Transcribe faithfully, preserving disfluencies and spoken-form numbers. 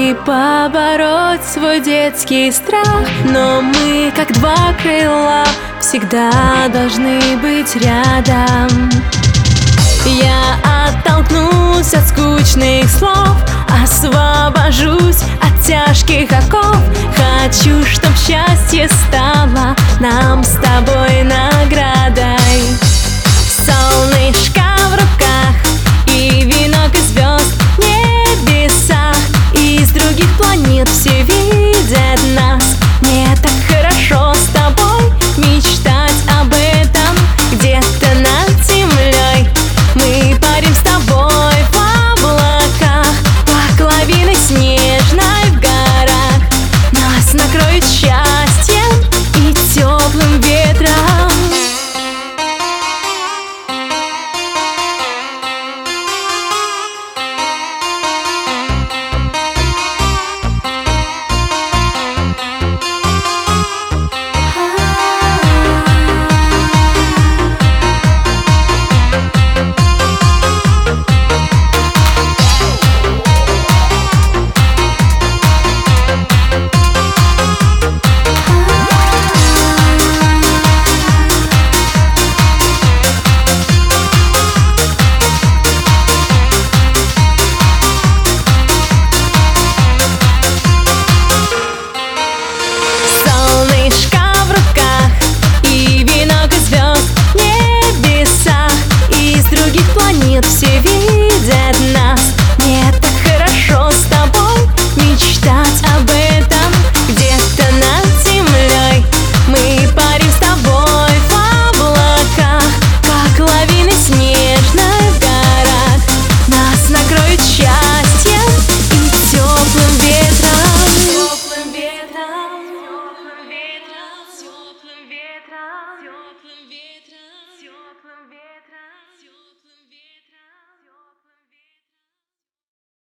И побороть свой детский страх. Но мы, как два крыла, всегда должны быть рядом. Я оттолкнусь от скучных слов, освобожусь от тяжких оков. Хочу, чтоб счастье стало нам с тобой наградой. Солнышко в руках и венок из звезд в небесах. Из других планет все